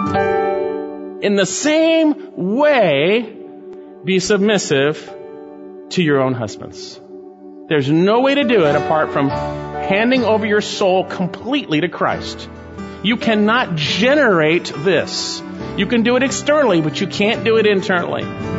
In the same way, be submissive to your own husbands. There's no way to do it apart from handing over your soul completely to Christ. You cannot generate this. You can do it externally, but you can't do it internally.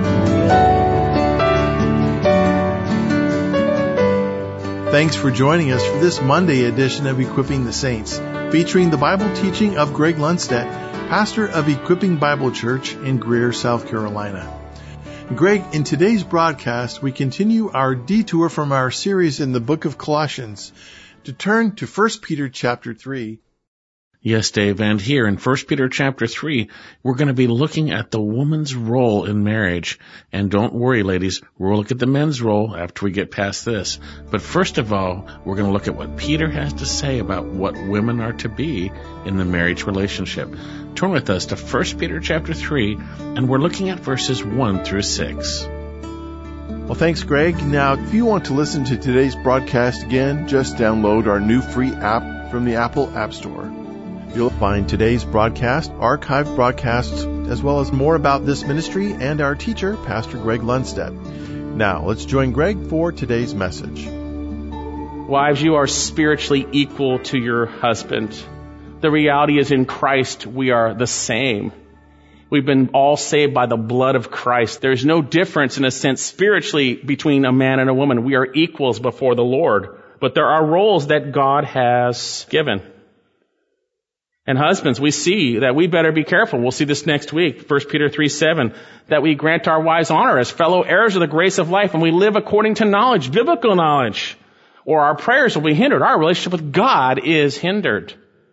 Thanks for joining us for this Monday edition of Equipping the Saints, featuring the Bible teaching of Greg Lundstedt, pastor of Equipping Bible Church in Greer, South Carolina. Greg, in today's broadcast, we continue our detour from our series in the book of Colossians to turn to 1 Peter chapter 3. Yes, Dave, and here in 1 Peter chapter 3, we're going to be looking at the woman's role in marriage. And don't worry, ladies, we'll look at the men's role after we get past this. But first of all, we're going to look at what Peter has to say about what women are to be in the marriage relationship. Turn with us to 1 Peter chapter 3, and we're looking at verses 1 through 6. Well, thanks, Greg. Now, if you want to listen to today's broadcast again, just download our new free app from the Apple App Store. You'll find today's broadcast, archived broadcasts, as well as more about this ministry and our teacher, Pastor Greg Lundstedt. Now, let's join Greg for today's message. Wives, you are spiritually equal to your husband. The reality is in Christ, we are the same. We've been all saved by the blood of Christ. There's no difference, in a sense, spiritually between a man and a woman. We are equals before the Lord. But there are roles that God has given. And husbands, we see that we better be careful. We'll see this next week, 1 Peter 3:7, that we grant our wives honor as fellow heirs of the grace of life, and we live according to knowledge, biblical knowledge, or our prayers will be hindered. Our relationship with God is hindered.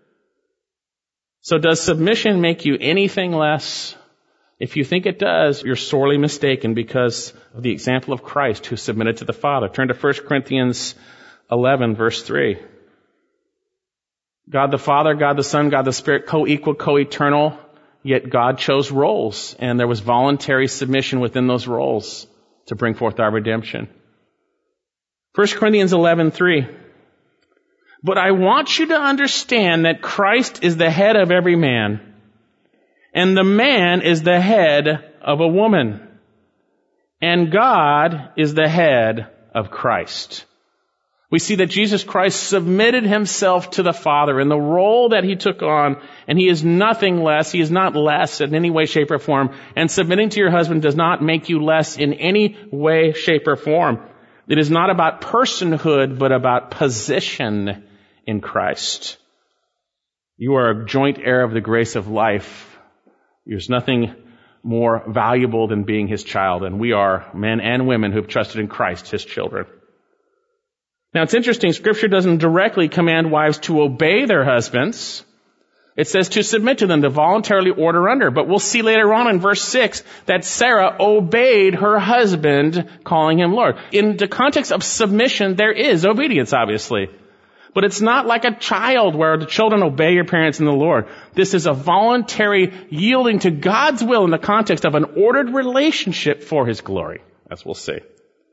So does submission make you anything less? If you think it does, you're sorely mistaken because of the example of Christ who submitted to the Father. Turn to 1 Corinthians 11, verse 3. God the Father, God the Son, God the Spirit, co-equal, co-eternal, yet God chose roles, and there was voluntary submission within those roles to bring forth our redemption. 1 Corinthians 11:3. But I want you to understand that Christ is the head of every man, and the man is the head of a woman, and God is the head of Christ. We see that Jesus Christ submitted himself to the Father in the role that he took on, and he is nothing less. He is not less in any way, shape, or form. And submitting to your husband does not make you less in any way, shape, or form. It is not about personhood, but about position in Christ. You are a joint heir of the grace of life. There's nothing more valuable than being his child, and we are men and women who have trusted in Christ, his children. Now, it's interesting, Scripture doesn't directly command wives to obey their husbands. It says to submit to them, to voluntarily order under. But we'll see later on in verse 6 that Sarah obeyed her husband, calling him Lord. In the context of submission, there is obedience, obviously. But it's not like a child where the children obey your parents in the Lord. This is a voluntary yielding to God's will in the context of an ordered relationship for his glory, as we'll see.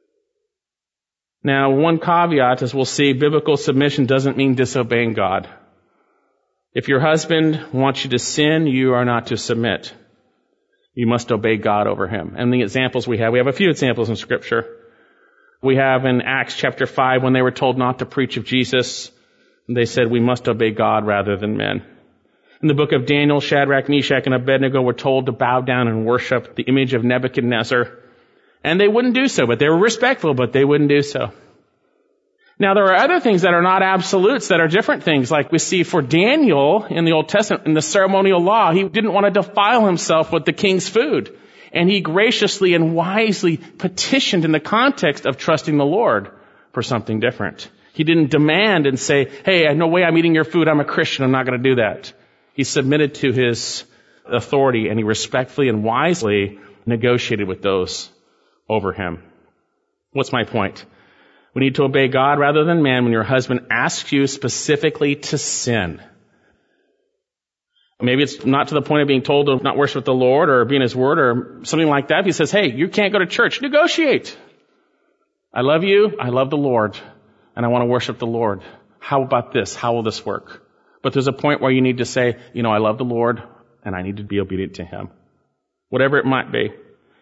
Now, one caveat, as we'll see, biblical submission doesn't mean disobeying God. If your husband wants you to sin, you are not to submit. You must obey God over him. And the examples we have a few examples in Scripture. We have in Acts chapter 5, when they were told not to preach of Jesus, they said, we must obey God rather than men. In the book of Daniel, Shadrach, Meshach, and Abednego were told to bow down and worship the image of Nebuchadnezzar. And they wouldn't do so, but they were respectful, but they wouldn't do so. Now, there are other things that are not absolutes, that are different things. Like we see for Daniel in the Old Testament, in the ceremonial law, he didn't want to defile himself with the king's food. And he graciously and wisely petitioned in the context of trusting the Lord for something different. He didn't demand and say, hey, no way I'm eating your food, I'm a Christian, I'm not going to do that. He submitted to his authority, and he respectfully and wisely negotiated with those over him. What's my point? We need to obey God rather than man when your husband asks you specifically to sin. Maybe it's not to the point of being told to not worship the Lord or be in his word or something like that. If he says, hey, you can't go to church, negotiate. I love you, I love the Lord, and I want to worship the Lord. How about this? How will this work? But there's a point where you need to say, I love the Lord, and I need to be obedient to him. Whatever it might be.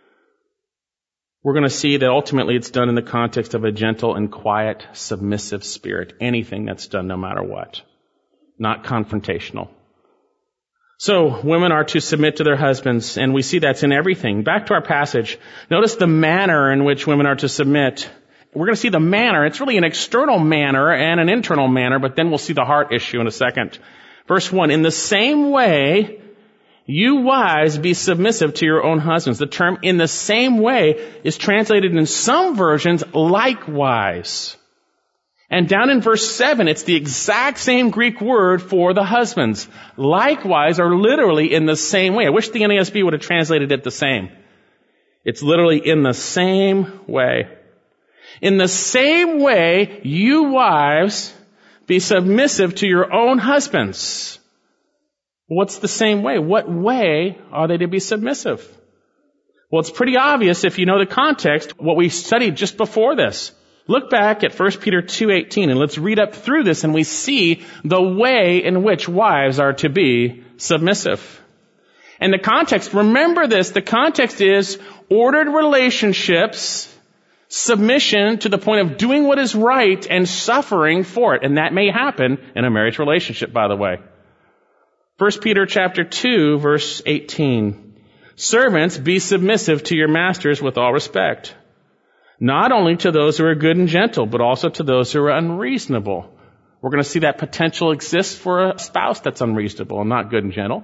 We're going to see that ultimately it's done in the context of a gentle and quiet, submissive spirit. Anything that's done no matter what. Not confrontational. So, women are to submit to their husbands, and we see that's in everything. Back to our passage. Notice the manner in which women are to submit. We're going to see the manner. It's really an external manner and an internal manner, but then we'll see the heart issue in a second. Verse 1, in the same way, you wives be submissive to your own husbands. The term in the same way is translated in some versions likewise. And down in verse 7, it's the exact same Greek word for the husbands. Likewise are literally in the same way. I wish the NASB would have translated it the same. It's literally in the same way. In the same way, you wives be submissive to your own husbands. What's the same way? What way are they to be submissive? Well, it's pretty obvious if you know the context, what we studied just before this. Look back at 1 Peter 2:18 and let's read up through this and we see the way in which wives are to be submissive. And the context, remember this, the context is ordered relationships, submission to the point of doing what is right and suffering for it. And that may happen in a marriage relationship, by the way. 1 Peter chapter 2, verse 18. Servants, be submissive to your masters with all respect. Not only to those who are good and gentle, but also to those who are unreasonable. We're going to see that potential exists for a spouse that's unreasonable and not good and gentle.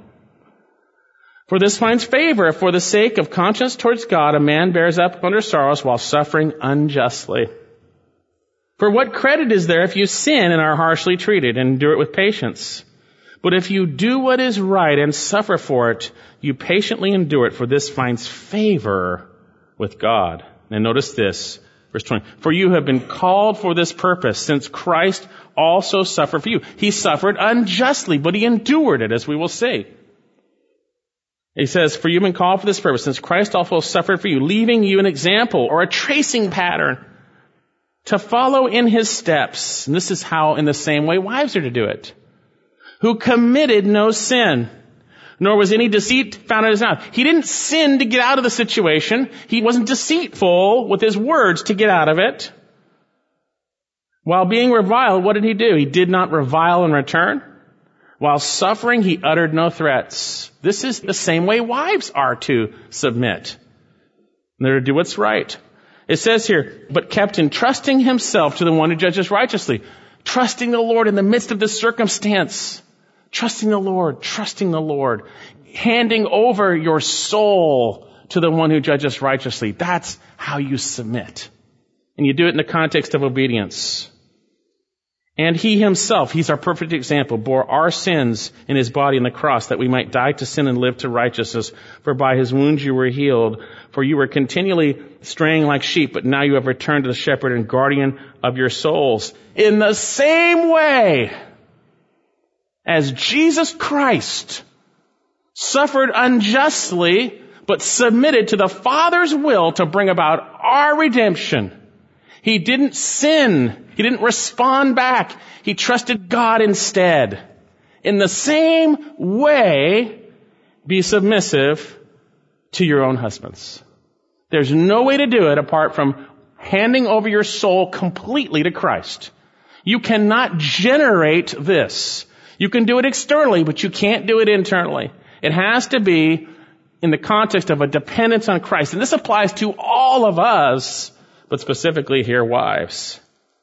For this finds favor, if for the sake of conscience towards God, a man bears up under sorrows while suffering unjustly. For what credit is there if you sin and are harshly treated and endure it with patience? But if you do what is right and suffer for it, you patiently endure it, for this finds favor with God. And notice this, verse 20. For you have been called for this purpose, since Christ also suffered for you. He suffered unjustly, but he endured it, as we will see. He says, for you have been called for this purpose, since Christ also suffered for you, leaving you an example or a tracing pattern to follow in his steps. And this is how, in the same way, wives are to do it. Who committed no sin, nor was any deceit found in his mouth. He didn't sin to get out of the situation. He wasn't deceitful with his words to get out of it. While being reviled, what did he do? He did not revile in return. While suffering, he uttered no threats. This is the same way wives are to submit. They're to do what's right. It says here, but kept entrusting himself to the one who judges righteously. Trusting the Lord in the midst of this circumstance. Trusting the Lord. Handing over your soul to the one who judges righteously. That's how you submit. And you do it in the context of obedience. And he himself, he's our perfect example, bore our sins in his body on the cross, that we might die to sin and live to righteousness. For by his wounds you were healed. For you were continually straying like sheep, but now you have returned to the shepherd and guardian of your souls. In the same way as Jesus Christ suffered unjustly, but submitted to the Father's will to bring about our redemption. He didn't sin. He didn't respond back. He trusted God instead. In the same way, be submissive to your own husbands. There's no way to do it apart from handing over your soul completely to Christ. You cannot generate this. You can do it externally, but you can't do it internally. It has to be in the context of a dependence on Christ. And this applies to all of us, but specifically here, wives.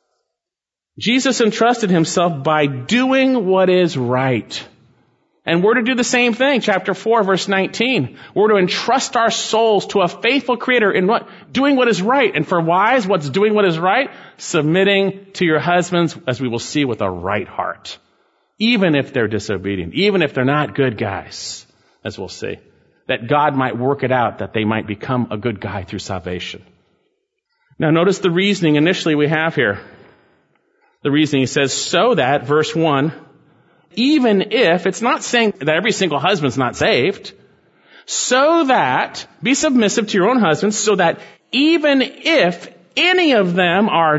Jesus entrusted himself by doing what is right. And we're to do the same thing. Chapter 4, verse 19. We're to entrust our souls to a faithful Creator in what? Doing what is right. And for wives, what's doing what is right? Submitting to your husbands, as we will see, with a right heart. Even if they're disobedient. Even if they're not good guys, as we'll see. That God might work it out, that they might become a good guy through salvation. Now notice the reasoning initially we have here. The reasoning, he says, so that, verse 1, even if, it's not saying that every single husband's not saved, so that, be submissive to your own husbands, so that even if any of them are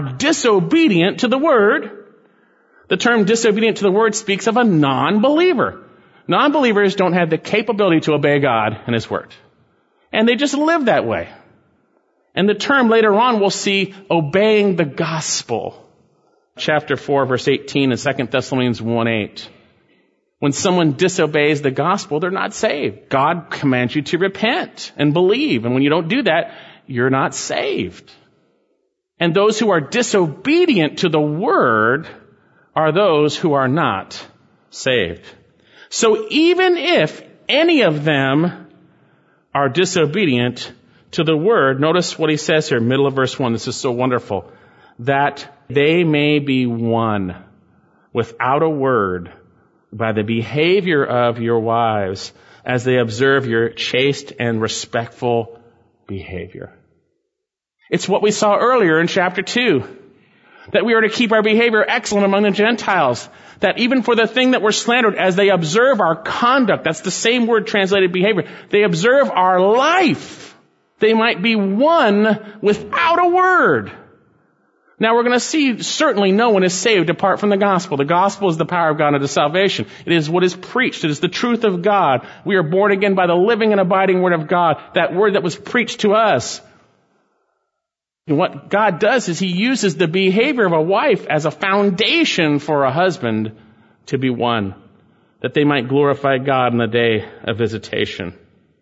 disobedient to the word, the term disobedient to the word speaks of a non-believer. Non-believers don't have the capability to obey God and His Word. And they just live that way. And the term later on we'll see obeying the gospel. Chapter 4, verse 18 and 2 Thessalonians 1:8. When someone disobeys the gospel, they're not saved. God commands you to repent and believe. And when you don't do that, you're not saved. And those who are disobedient to the word are those who are not saved. So even if any of them are disobedient to the word, notice what he says here, middle of verse 1. This is so wonderful. That they may be won without a word by the behavior of your wives as they observe your chaste and respectful behavior. It's what we saw earlier in chapter 2. That we are to keep our behavior excellent among the Gentiles. That even for the thing that we're slandered, as they observe our conduct, that's the same word translated behavior, they observe our life, they might be won without a word. Now we're going to see certainly no one is saved apart from the gospel. The gospel is the power of God unto salvation. It is what is preached. It is the truth of God. We are born again by the living and abiding word of God, that word that was preached to us. And what God does is He uses the behavior of a wife as a foundation for a husband to be won, that they might glorify God in the day of visitation.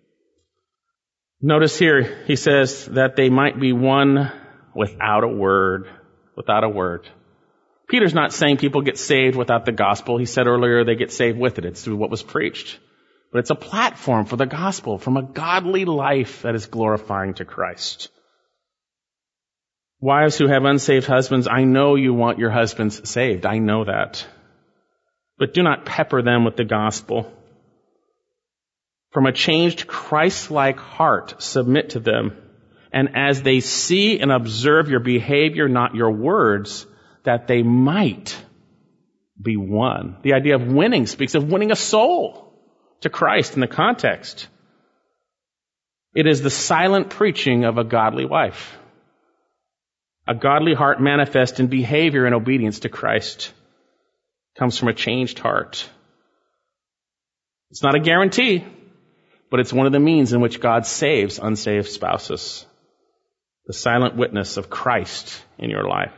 Notice here, he says that they might be won without a word. Without a word. Peter's not saying people get saved without the gospel. He said earlier they get saved with it. It's through what was preached. But it's a platform for the gospel from a godly life that is glorifying to Christ. Wives who have unsaved husbands, I know you want your husbands saved. I know that. But do not pepper them with the gospel. From a changed Christ-like heart, submit to them. And as they see and observe your behavior, not your words, that they might be won. The idea of winning speaks of winning a soul to Christ in the context. It is the silent preaching of a godly wife. A godly heart manifest in behavior and obedience to Christ comes from a changed heart. It's not a guarantee, but it's one of the means in which God saves unsaved spouses. The silent witness of Christ in your life.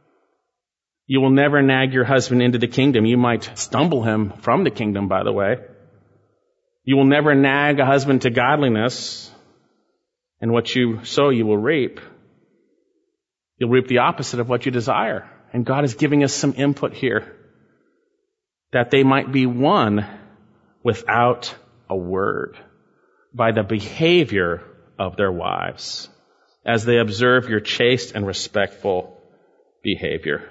You will never nag your husband into the kingdom. You might stumble him from the kingdom, by the way. You will never nag a husband to godliness, and what you sow you will reap. You'll reap the opposite of what you desire. And God is giving us some input here. That they might be won without a word by the behavior of their wives as they observe your chaste and respectful behavior.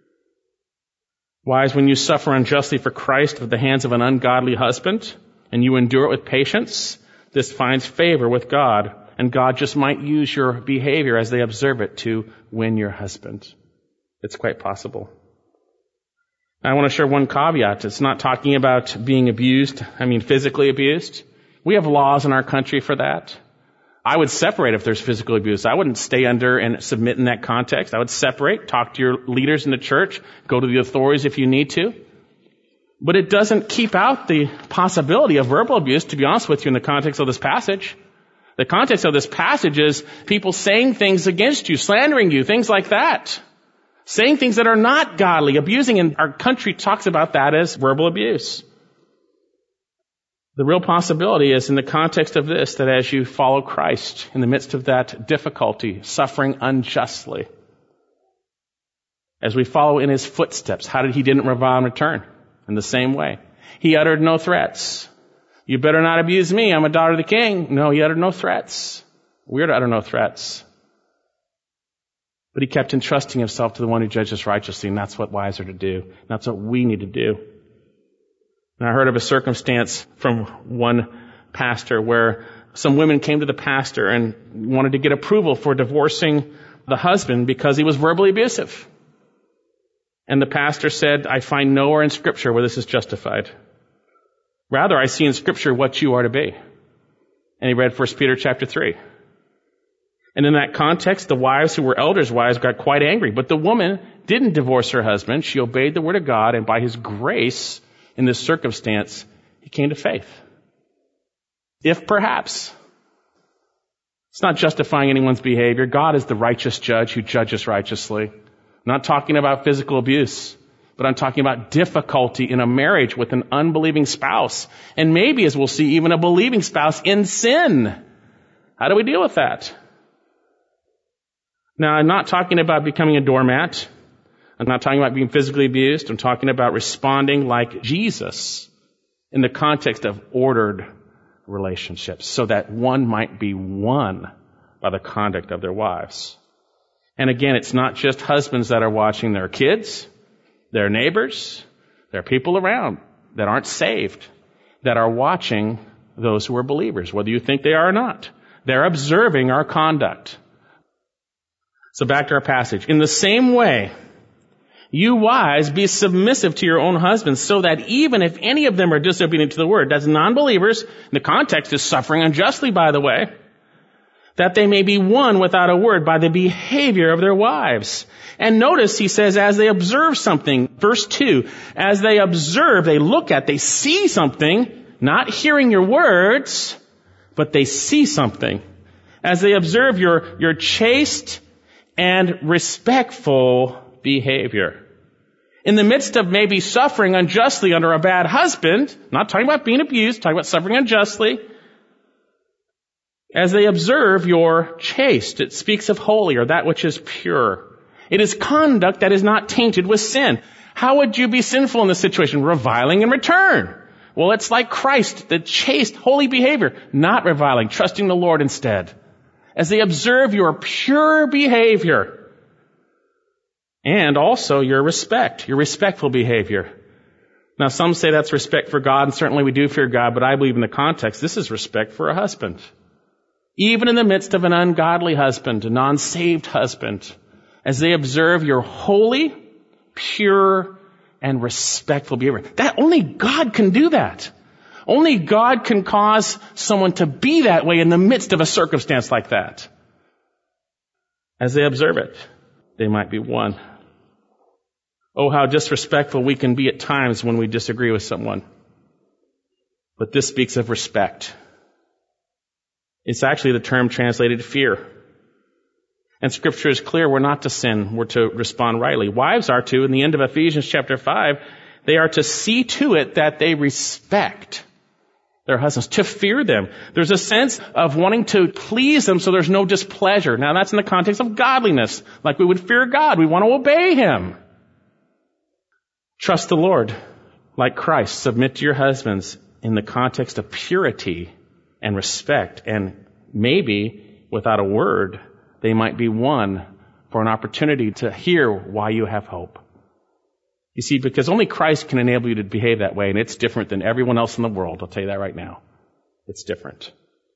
Wives, when you suffer unjustly for Christ at the hands of an ungodly husband and you endure it with patience, this finds favor with God. And God just might use your behavior as they observe it to win your husband. It's quite possible. I want to share one caveat. It's not talking about being abused, physically abused. We have laws in our country for that. I would separate if there's physical abuse. I wouldn't stay under and submit in that context. I would separate, talk to your leaders in the church, go to the authorities if you need to. But it doesn't keep out the possibility of verbal abuse, to be honest with you, in the context of this passage. The context of this passage is people saying things against you, slandering you, things like that. Saying things that are not godly, abusing, and our country talks about that as verbal abuse. The real possibility is in the context of this, that as you follow Christ in the midst of that difficulty, suffering unjustly, as we follow in His footsteps, how did He didn't revile and return? In the same way. He uttered no threats. You better not abuse me. I'm a daughter of the king. No, He uttered no threats. We're to utter no threats. But He kept entrusting Himself to the one who judges righteously, and that's what wives are to do. And that's what we need to do. And I heard of a circumstance from one pastor where some women came to the pastor and wanted to get approval for divorcing the husband because he was verbally abusive. And the pastor said, I find nowhere in Scripture where this is justified. Rather, I see in Scripture what you are to be. And he read 1 Peter chapter 3. And in that context, the wives who were elders' wives got quite angry. But the woman didn't divorce her husband. She obeyed the word of God, and by His grace, in this circumstance, He came to faith. If perhaps. It's not justifying anyone's behavior. God is the righteous judge who judges righteously. I'm not talking about physical abuse, but I'm talking about difficulty in a marriage with an unbelieving spouse. And maybe, as we'll see, even a believing spouse in sin. How do we deal with that? Now, I'm not talking about becoming a doormat. I'm not talking about being physically abused. I'm talking about responding like Jesus in the context of ordered relationships so that one might be won by the conduct of their wives. And again, it's not just husbands that are watching their kids, their neighbors, their people around that aren't saved, that are watching those who are believers, whether you think they are or not. They're observing our conduct. So back to our passage. In the same way, you wives, be submissive to your own husbands, so that even if any of them are disobedient to the word, that's non-believers, the context is suffering unjustly, by the way, that they may be won without a word by the behavior of their wives. And notice he says, as they observe something, verse 2, as they observe, they look at, they see something, not hearing your words, but they see something. As they observe your chaste and respectful behavior. In the midst of maybe suffering unjustly under a bad husband, not talking about being abused, talking about suffering unjustly, as they observe your chaste, it speaks of holy or that which is pure. It is conduct that is not tainted with sin. How would you be sinful in this situation? Reviling in return. Well, it's like Christ, the chaste, holy behavior, not reviling, trusting the Lord instead. As they observe your pure behavior, and also your respect, your respectful behavior. Now, some say that's respect for God, and certainly we do fear God, but I believe in the context, this is respect for a husband. Even in the midst of an ungodly husband, a non-saved husband, as they observe your holy, pure, and respectful behavior. That only God can do that. Only God can cause someone to be that way in the midst of a circumstance like that. As they observe it, they might be won. Oh, how disrespectful we can be at times when we disagree with someone. But this speaks of respect. It's actually the term translated fear. And Scripture is clear, we're not to sin, we're to respond rightly. Wives are to, in the end of Ephesians chapter 5, they are to see to it that they respect their husbands, to fear them. There's a sense of wanting to please them so there's no displeasure. Now that's in the context of godliness, like we would fear God. We want to obey Him. Trust the Lord, like Christ. Submit to your husbands in the context of purity and respect, and maybe, without a word, they might be won for an opportunity to hear why you have hope. You see, because only Christ can enable you to behave that way, and it's different than everyone else in the world. I'll tell you that right now. It's different.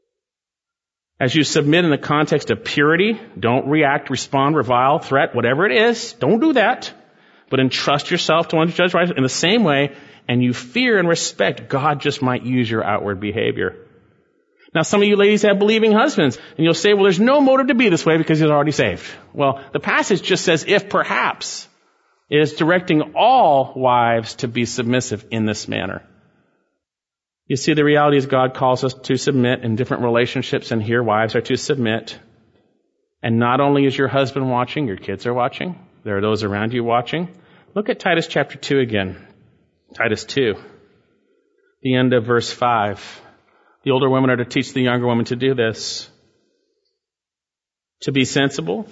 As you submit in the context of purity, don't react, respond, revile, threat, whatever it is. Don't do that. But entrust yourself to one to judge right in the same way, and you fear and respect, God just might use your outward behavior. Now, some of you ladies have believing husbands, and you'll say, well, there's no motive to be this way because he's already saved. Well, the passage just says, if perhaps. It is directing all wives to be submissive in this manner. You see, the reality is God calls us to submit in different relationships, and here wives are to submit. And not only is your husband watching, your kids are watching. There are those around you watching. Look at Titus chapter 2 again. Titus 2, the end of verse 5. The older women are to teach the younger women to do this. To be sensible,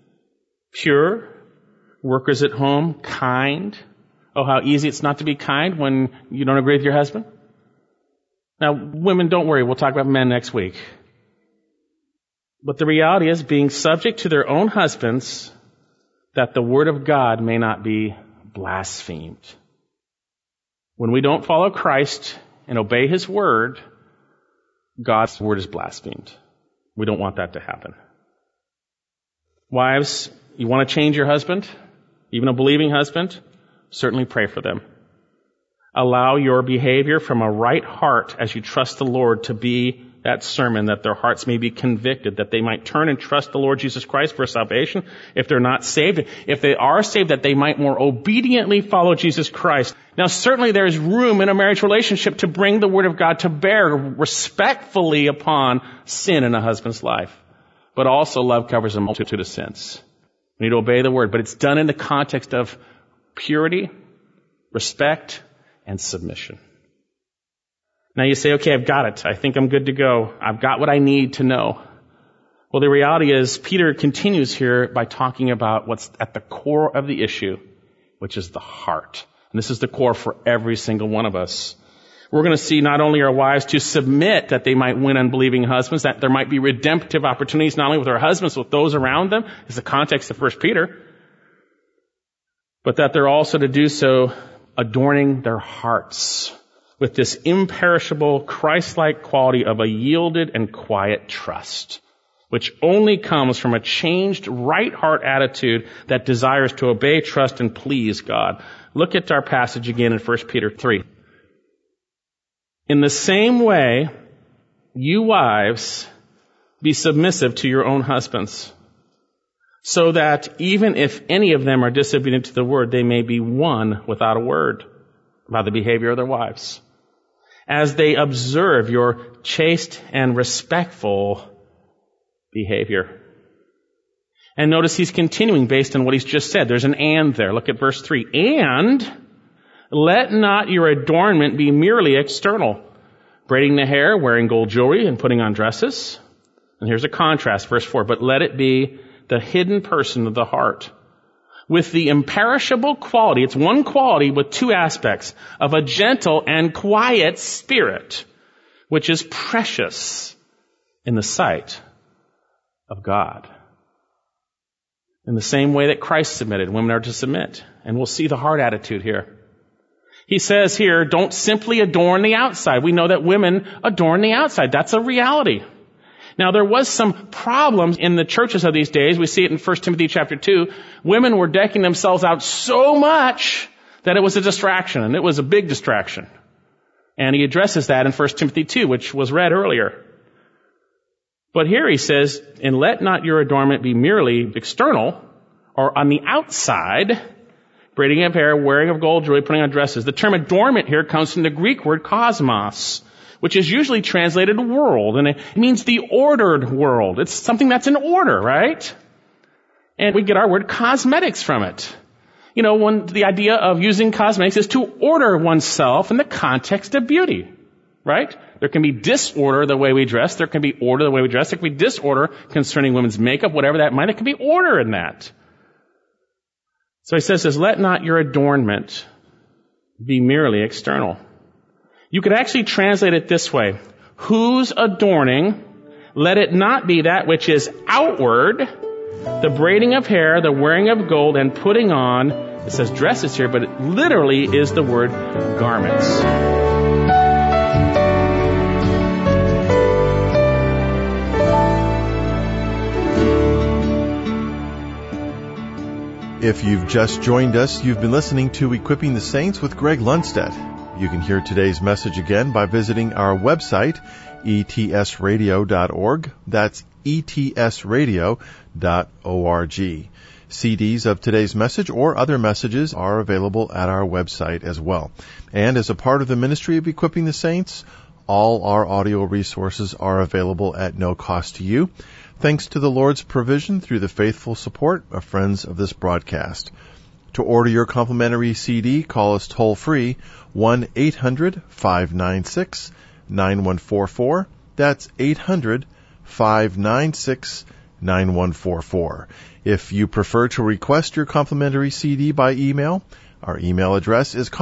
pure, workers at home, kind. Oh, how easy it's not to be kind when you don't agree with your husband. Now, women, don't worry. We'll talk about men next week. But the reality is being subject to their own husbands, that the word of God may not be blasphemed. When we don't follow Christ and obey His word, God's word is blasphemed. We don't want that to happen. Wives, you want to change your husband, even a believing husband? Certainly pray for them. Allow your behavior from a right heart as you trust the Lord to be that sermon, that their hearts may be convicted, that they might turn and trust the Lord Jesus Christ for salvation if they're not saved. If they are saved, that they might more obediently follow Jesus Christ. Now, certainly there is room in a marriage relationship to bring the Word of God to bear respectfully upon sin in a husband's life. But also love covers a multitude of sins. We need to obey the Word, but it's done in the context of purity, respect, and submission. Now you say, okay, I've got it. I think I'm good to go. I've got what I need to know. Well, the reality is Peter continues here by talking about what's at the core of the issue, which is the heart. And this is the core for every single one of us. We're going to see not only our wives to submit that they might win unbelieving husbands, that there might be redemptive opportunities not only with our husbands, but with those around them, is the context of 1 Peter, but that they're also to do so adorning their hearts with this imperishable Christ-like quality of a yielded and quiet trust, which only comes from a changed right heart attitude that desires to obey, trust, and please God. Look at our passage again in 1 Peter 3. In the same way, you wives, be submissive to your own husbands, so that even if any of them are disobedient to the word, they may be won without a word by the behavior of their wives, as they observe your chaste and respectful behavior. And notice he's continuing based on what he's just said. There's an and there. Look at verse 3. And let not your adornment be merely external, braiding the hair, wearing gold jewelry, and putting on dresses. And here's a contrast, verse 4. But let it be the hidden person of the heart, with the imperishable quality, it's one quality with two aspects, of a gentle and quiet spirit, which is precious in the sight of God. In the same way that Christ submitted, women are to submit. And we'll see the heart attitude here. He says here, don't simply adorn the outside. We know that women adorn the outside. That's a reality. Now, there was some problems in the churches of these days. We see it in 1 Timothy chapter 2. Women were decking themselves out so much that it was a distraction, and it was a big distraction. And he addresses that in 1 Timothy 2, which was read earlier. But here he says, and let not your adornment be merely external, or on the outside, braiding of hair, wearing of gold jewelry, putting on dresses. The term adornment here comes from the Greek word cosmos, which is usually translated world, and it means the ordered world. It's something that's in order, right? And we get our word cosmetics from it. You know, when the idea of using cosmetics is to order oneself in the context of beauty, right? There can be disorder the way we dress. There can be order the way we dress. There can be disorder concerning women's makeup, whatever that might. There can be order in that. So he says, let not your adornment be merely external. You could actually translate it this way. Whose adorning, let it not be that which is outward, the braiding of hair, the wearing of gold, and putting on, it says dresses here, but it literally is the word garments. If you've just joined us, you've been listening to Equipping the Saints with Greg Lundstedt. You can hear today's message again by visiting our website, etsradio.org. That's etsradio.org. CDs of today's message or other messages are available at our website as well. And as a part of the ministry of Equipping the Saints, all our audio resources are available at no cost to you, thanks to the Lord's provision through the faithful support of friends of this broadcast. To order your complimentary CD, call us toll-free, 1-800-596-9144. That's 800-596-9144. If you prefer to request your complimentary CD by email, our email address is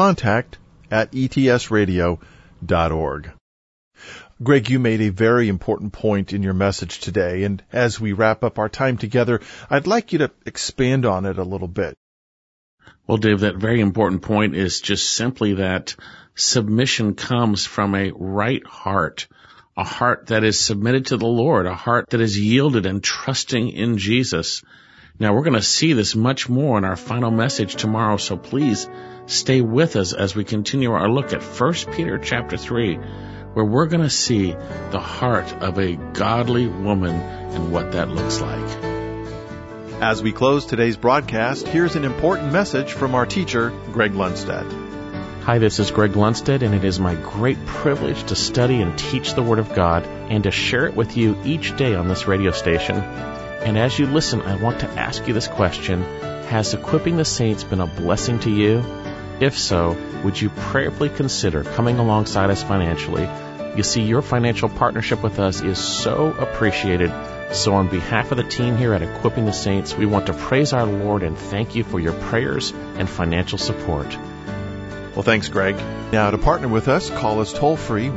contact@etsradio.org. Greg, you made a very important point in your message today, and as we wrap up our time together, I'd like you to expand on it a little bit. Well, Dave, that very important point is just simply that submission comes from a right heart, a heart that is submitted to the Lord, a heart that is yielded and trusting in Jesus. Now, we're going to see this much more in our final message tomorrow, so please stay with us as we continue our look at 1 Peter chapter 3. where we're going to see the heart of a godly woman and what that looks like. As we close today's broadcast, here's an important message from our teacher, Greg Lundstedt. Hi, this is Greg Lundstedt, and it is my great privilege to study and teach the Word of God and to share it with you each day on this radio station. And as you listen, I want to ask you this question: has Equipping the Saints been a blessing to you? If so, would you prayerfully consider coming alongside us financially? You see, your financial partnership with us is so appreciated. So on behalf of the team here at Equipping the Saints, we want to praise our Lord and thank you for your prayers and financial support. Well, thanks, Greg. Now, to partner with us, call us toll-free,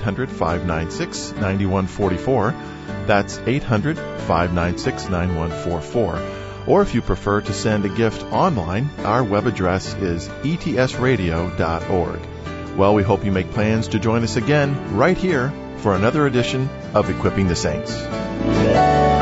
1-800-596-9144. That's 800-596-9144. Or if you prefer to send a gift online, our web address is etsradio.org. Well, we hope you make plans to join us again right here for another edition of Equipping the Saints.